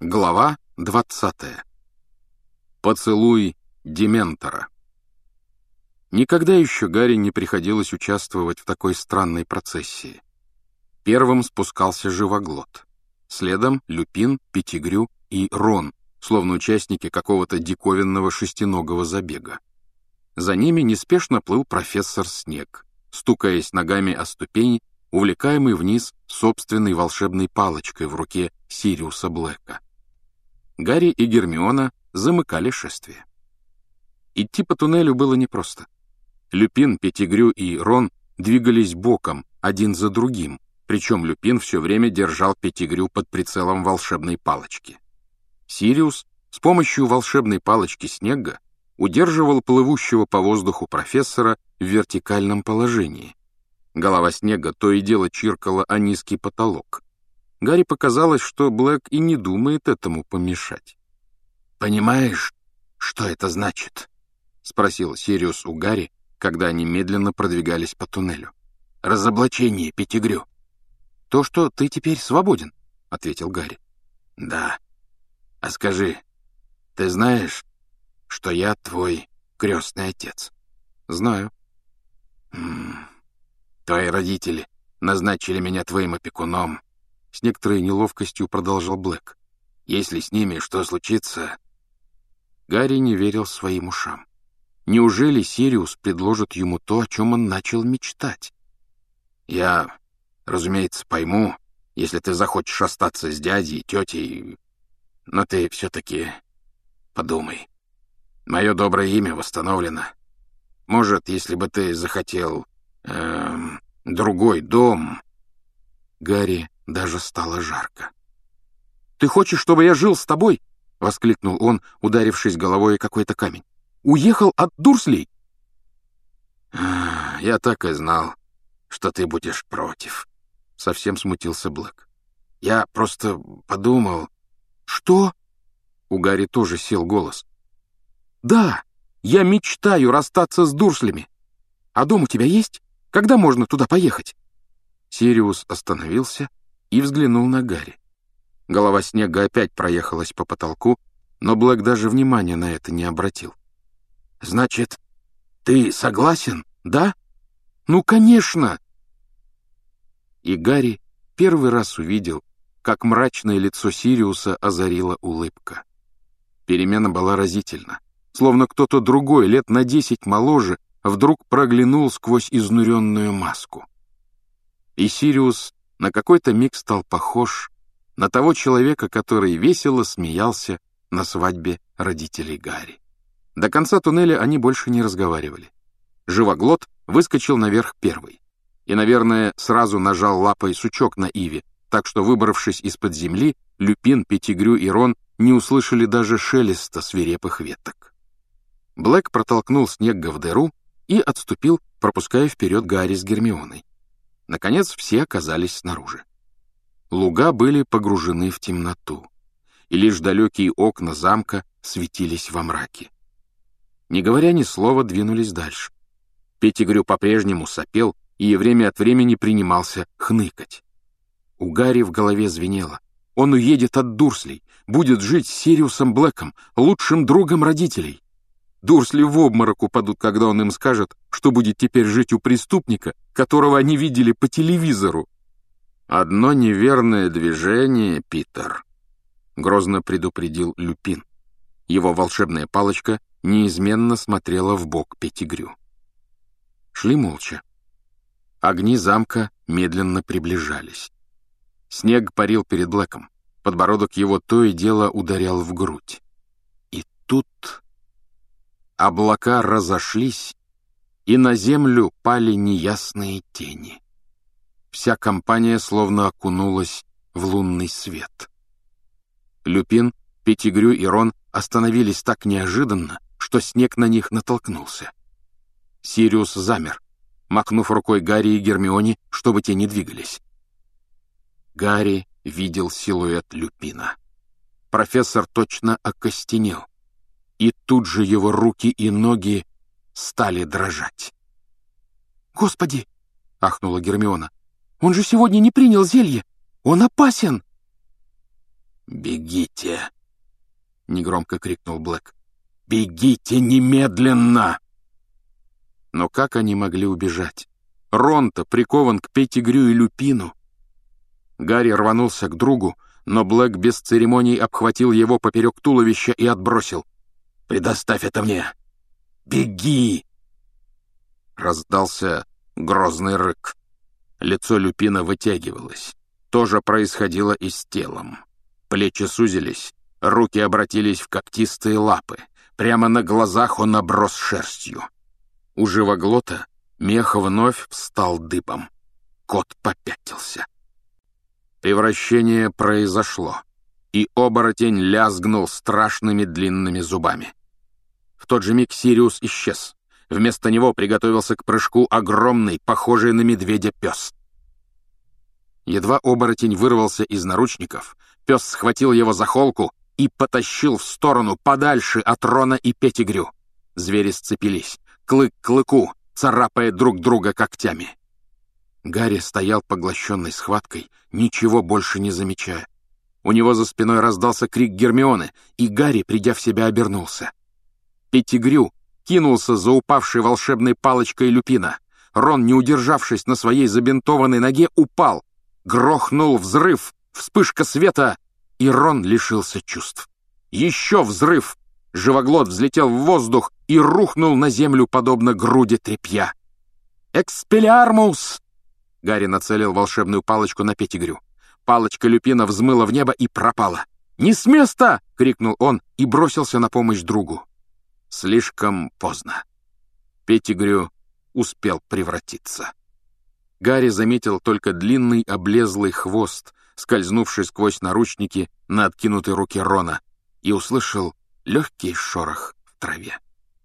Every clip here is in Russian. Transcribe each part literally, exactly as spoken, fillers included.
Глава двадцатая. Поцелуй Дементора. Никогда еще Гарри не приходилось участвовать в такой странной процессии. Первым спускался Живоглот. Следом Люпин, Петтигрю и Рон, словно участники какого-то диковинного шестиногого забега. За ними неспешно плыл профессор Снег, стукаясь ногами о ступени, увлекаемый вниз собственной волшебной палочкой в руке Сириуса Блэка. Гарри и Гермиона замыкали шествие. Идти по туннелю было непросто. Люпин, Петтигрю и Рон двигались боком, один за другим, причем Люпин все время держал Петтигрю под прицелом волшебной палочки. Сириус с помощью волшебной палочки Снега удерживал плывущего по воздуху профессора в вертикальном положении. Голова Снега то и дело чиркала о низкий потолок. Гарри показалось, что Блэк и не думает этому помешать. «Понимаешь, что это значит?» — спросил Сириус у Гарри, когда они медленно продвигались по туннелю. «Разоблачение, Петтигрю». «То, что ты теперь свободен», — ответил Гарри. «Да. А скажи, ты знаешь, что я твой крестный отец?» «Знаю». «М-м, твои родители назначили меня твоим опекуном», — с некоторой неловкостью продолжал Блэк. «Если с ними что случится...» Гарри не верил своим ушам. Неужели Сириус предложит ему то, о чем он начал мечтать? «Я, разумеется, пойму, если ты захочешь остаться с дядей и тетей, но ты все-таки подумай. Мое доброе имя восстановлено. Может, если бы ты захотел эм, другой дом...» Гарри даже стало жарко. «Ты хочешь, чтобы я жил с тобой?» — воскликнул он, ударившись головой о какой-то камень. «Уехал от Дурслей?» «Я так и знал, что ты будешь против», — совсем смутился Блэк. «Я просто подумал...» «Что?» — у Гарри тоже сел голос. «Да, я мечтаю расстаться с Дурслями. А дом у тебя есть? Когда можно туда поехать?» Сириус остановился и взглянул на Гарри. Голова Снега опять проехалась по потолку, но Блэк даже внимания на это не обратил. «Значит, ты согласен, да? Ну, конечно!» И Гарри первый раз увидел, как мрачное лицо Сириуса озарила улыбка. Перемена была разительна, словно кто-то другой, лет на десять моложе, вдруг проглянул сквозь изнуренную маску. И Сириус на какой-то миг стал похож на того человека, который весело смеялся на свадьбе родителей Гарри. До конца туннеля они больше не разговаривали. Живоглот выскочил наверх первый и, наверное, сразу нажал лапой сучок на иве, так что, выбравшись из-под земли, Люпин, Петтигрю и Рон не услышали даже шелеста свирепых веток. Блэк протолкнул Снегга в дыру и отступил, пропуская вперед Гарри с Гермионой. Наконец все оказались снаружи. Луга были погружены в темноту, и лишь далекие окна замка светились во мраке. Не говоря ни слова, двинулись дальше. Петтигрю по-прежнему сопел и время от времени принимался хныкать. У Гарри в голове звенело. Он уедет от Дурслей, будет жить с Сириусом Блэком, лучшим другом родителей. Дурсли в обморок упадут, когда он им скажет, что будет теперь жить у преступника, которого они видели по телевизору. «Одно неверное движение, Питер», — грозно предупредил Люпин. Его волшебная палочка неизменно смотрела в бок Петтигрю. Шли молча. Огни замка медленно приближались. Снег парил перед Блэком. Подбородок его то и дело ударял в грудь. И тут облака разошлись, и на землю пали неясные тени. Вся компания словно окунулась в лунный свет. Люпин, Петтигрю и Рон остановились так неожиданно, что Снег на них натолкнулся. Сириус замер, махнув рукой Гарри и Гермионе, чтобы те не двигались. Гарри видел силуэт Люпина. Профессор точно окостенел, и тут же его руки и ноги стали дрожать. «Господи!» — ахнула Гермиона. «Он же сегодня не принял зелье! Он опасен!» «Бегите!» — негромко крикнул Блэк. «Бегите немедленно!» Но как они могли убежать? Рон-то прикован к Петтигрю и Люпину. Гарри рванулся к другу, но Блэк без церемоний обхватил его поперек туловища и отбросил. «Предоставь это мне! Беги!» Раздался грозный рык. Лицо Люпина вытягивалось. То же происходило и с телом. Плечи сузились, руки обратились в когтистые лапы. Прямо на глазах он оброс шерстью. У живоглота мех вновь встал дыбом. Кот попятился. Превращение произошло, и оборотень лязгнул страшными длинными зубами. В тот же миг Сириус исчез. Вместо него приготовился к прыжку огромный, похожий на медведя, пес. Едва оборотень вырвался из наручников, пес схватил его за холку и потащил в сторону подальше от Рона и Петтигрю. Звери сцепились, клык к клыку, царапая друг друга когтями. Гарри стоял поглощенный схваткой, ничего больше не замечая. У него за спиной раздался крик Гермионы, и Гарри, придя в себя, обернулся. Петтигрю кинулся за упавшей волшебной палочкой Люпина. Рон, не удержавшись на своей забинтованной ноге, упал. Грохнул взрыв, вспышка света, и Рон лишился чувств. Еще взрыв! Живоглот взлетел в воздух и рухнул на землю, подобно груди тряпья. «Экспеллиармус!» Гарри нацелил волшебную палочку на Петтигрю. Палочка Люпина взмыла в небо и пропала. «Не с места!» — крикнул он и бросился на помощь другу. Слишком поздно. Петтигрю успел превратиться. Гарри заметил только длинный облезлый хвост, скользнувший сквозь наручники на откинутой руке Рона, и услышал легкий шорох в траве.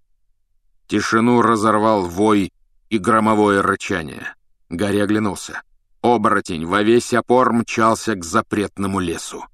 Тишину разорвал вой и громовое рычание. Гарри оглянулся. Оборотень во весь опор мчался к запретному лесу.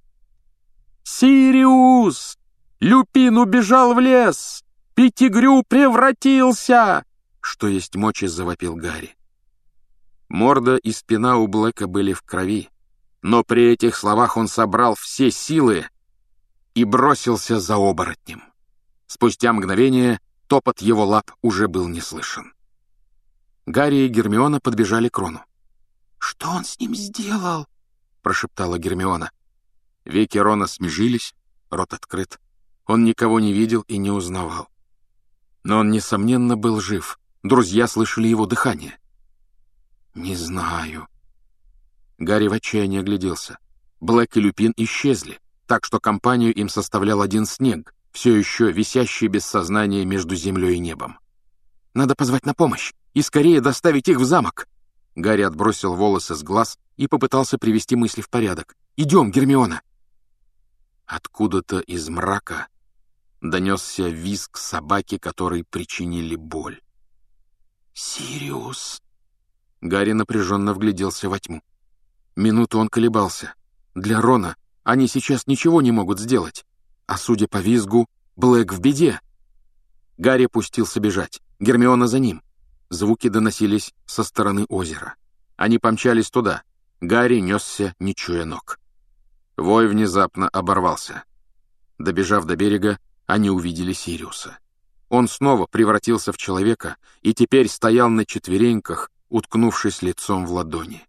«Сириус! Люпин убежал в лес! Петтигрю превратился!» Что есть мочи, завопил Гарри. Морда и спина у Блэка были в крови, но при этих словах он собрал все силы и бросился за оборотнем. Спустя мгновение топот его лап уже был не слышен. Гарри и Гермиона подбежали к Рону. «Что он с ним сделал?» — прошептала Гермиона. Веки Рона смежились, рот открыт. Он никого не видел и не узнавал. Но он, несомненно, был жив. Друзья слышали его дыхание. «Не знаю». Гарри в отчаянии огляделся. Блэк и Люпин исчезли, так что компанию им составлял один Снег, все еще висящий без сознания между землей и небом. «Надо позвать на помощь и скорее доставить их в замок». Гарри отбросил волосы с глаз и попытался привести мысли в порядок. «Идем, Гермиона!» Откуда-то из мрака донесся визг собаки, которой причинили боль. «Сириус!» Гарри напряженно вгляделся во тьму. Минуту он колебался. Для Рона они сейчас ничего не могут сделать. А судя по визгу, Блэк в беде. Гарри пустился бежать. Гермиона за ним. Звуки доносились со стороны озера. Они помчались туда. Гарри несся, не чуя ног. Вой внезапно оборвался. Добежав до берега, они увидели Сириуса. Он снова превратился в человека и теперь стоял на четвереньках, уткнувшись лицом в ладони.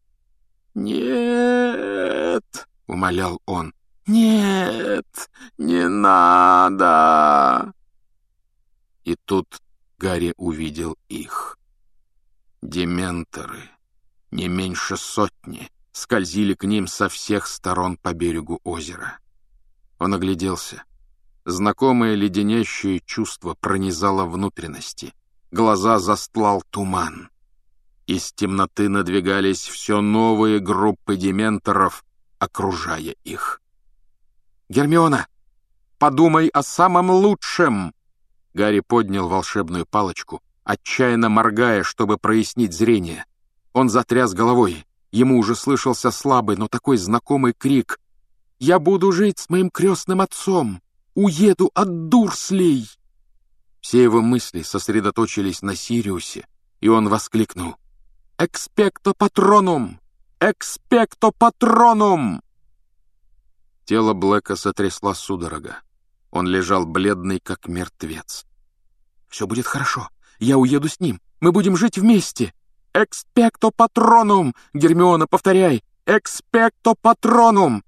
«Нет!» — умолял он. «Нет! Не надо!» И тут Гарри увидел их. Дементоры, не меньше сотни, скользили к ним со всех сторон по берегу озера. Он огляделся. Знакомое леденящее чувство пронизало внутренности. Глаза застлал туман. Из темноты надвигались все новые группы дементоров, окружая их. «Гермиона, подумай о самом лучшем!» Гарри поднял волшебную палочку, отчаянно моргая, чтобы прояснить зрение. Он затряс головой. Ему уже слышался слабый, но такой знакомый крик. «Я буду жить с моим крестным отцом! Уеду от Дурслей!» Все его мысли сосредоточились на Сириусе, и он воскликнул: «Экспекто патронум! Экспекто патронум!» Тело Блэка сотрясла судорога. Он лежал бледный, как мертвец. «Все будет хорошо. Я уеду с ним. Мы будем жить вместе. Экспекто патронум! Гермиона, повторяй! Экспекто патронум!»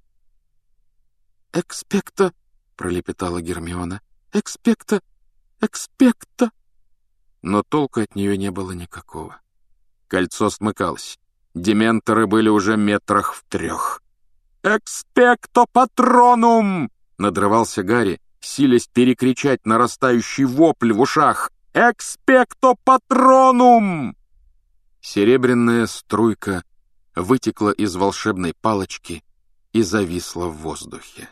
«Экспекто!» — пролепетала Гермиона. «Экспекто! Экспекто!» Но толку от нее не было никакого. Кольцо смыкалось. Дементоры были уже метрах в трех. «Экспекто патронум!» — надрывался Гарри, силясь перекричать нарастающий вопль в ушах. «Экспекто патронум!» Серебряная струйка вытекла из волшебной палочки и зависла в воздухе.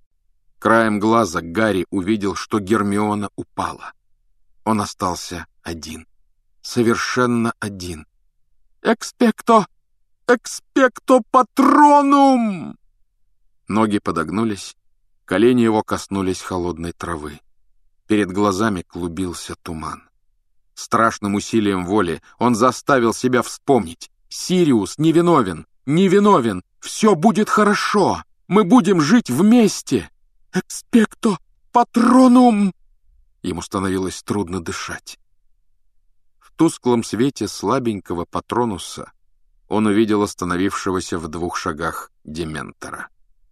Краем глаза Гарри увидел, что Гермиона упала. Он остался один. Совершенно один. «Экспекто! Экспекто патронум!» Ноги подогнулись, колени его коснулись холодной травы. Перед глазами клубился туман. Страшным усилием воли он заставил себя вспомнить. «Сириус невиновен! Невиновен! Все будет хорошо! Мы будем жить вместе! Экспекто патронум!» Ему становилось трудно дышать. В тусклом свете слабенького патронуса он увидел остановившегося в двух шагах Дементора.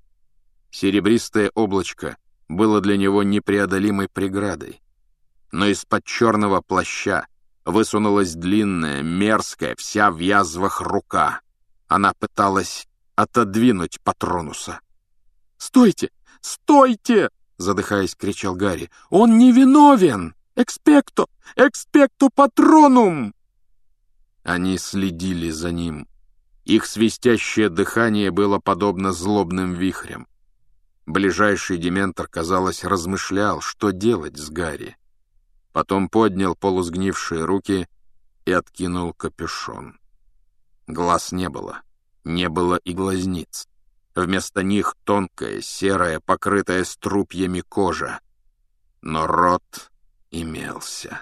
Серебристое облачко было для него непреодолимой преградой, но из-под черного плаща высунулась длинная, мерзкая, вся в язвах рука. Она пыталась отодвинуть патронуса. «Стойте! Стойте!» — задыхаясь, кричал Гарри. «Он невиновен! Экспекто! Экспекто патронум!» Они следили за ним. Их свистящее дыхание было подобно злобным вихрям. Ближайший дементор, казалось, размышлял, что делать с Гарри. Потом поднял полусгнившие руки и откинул капюшон. Глаз не было, не было и глазниц. Вместо них тонкая, серая, покрытая струпьями кожа. Но рот имелся.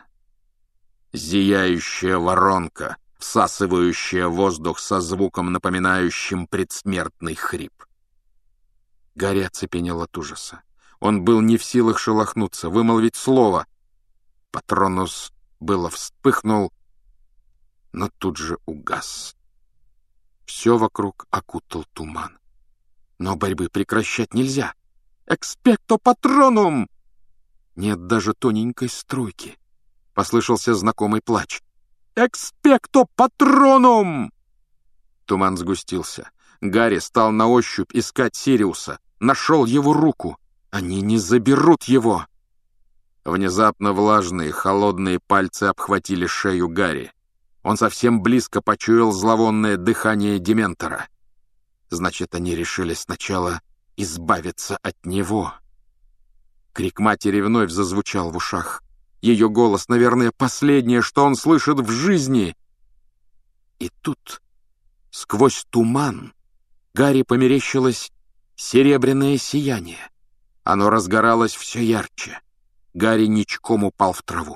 Зияющая воронка, всасывающая воздух со звуком, напоминающим предсмертный хрип. Гарри оцепенел от ужаса. Он был не в силах шелохнуться, вымолвить слово. Патронус было вспыхнул, но тут же угас. Все вокруг окутал туман. Но борьбы прекращать нельзя. «Экспекто патронум!» Нет даже тоненькой струйки. Послышался знакомый плач. «Экспекто патронум!» Туман сгустился. Гарри стал на ощупь искать Сириуса. Нашел его руку. Они не заберут его. Внезапно влажные, холодные пальцы обхватили шею Гарри. Он совсем близко почуял зловонное дыхание Дементора. Значит, они решили сначала избавиться от него. Крик матери вновь зазвучал в ушах. Ее голос, наверное, последнее, что он слышит в жизни. И тут, сквозь туман, Гарри померещилось серебряное сияние. Оно разгоралось все ярче. Гарри ничком упал в траву.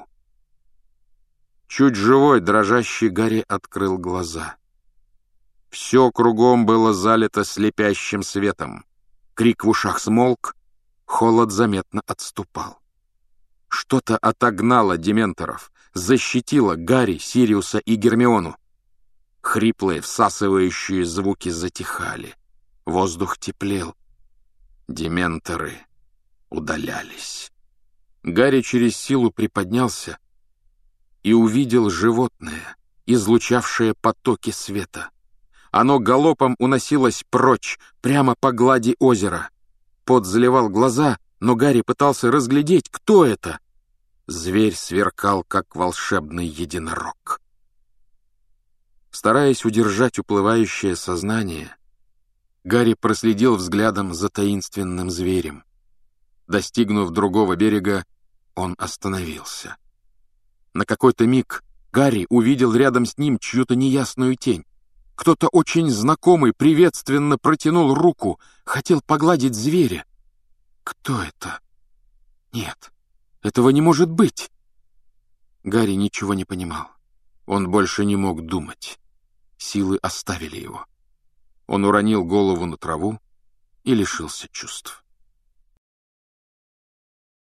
Чуть живой, дрожащий Гарри открыл глаза. Все кругом было залито слепящим светом. Крик в ушах смолк, холод заметно отступал. Что-то отогнало дементоров, защитило Гарри, Сириуса и Гермиону. Хриплые, всасывающие звуки затихали. Воздух теплел. Дементоры удалялись. Гарри через силу приподнялся и увидел животное, излучавшее потоки света. Оно галопом уносилось прочь, прямо по глади озера. Пот заливал глаза, но Гарри пытался разглядеть, кто это. Зверь сверкал, как волшебный единорог. Стараясь удержать уплывающее сознание, Гарри проследил взглядом за таинственным зверем. Достигнув другого берега, он остановился. На какой-то миг Гарри увидел рядом с ним чью-то неясную тень. Кто-то очень знакомый приветственно протянул руку, хотел погладить зверя. Кто это? Нет, этого не может быть. Гарри ничего не понимал. Он больше не мог думать. Силы оставили его. Он уронил голову на траву и лишился чувств.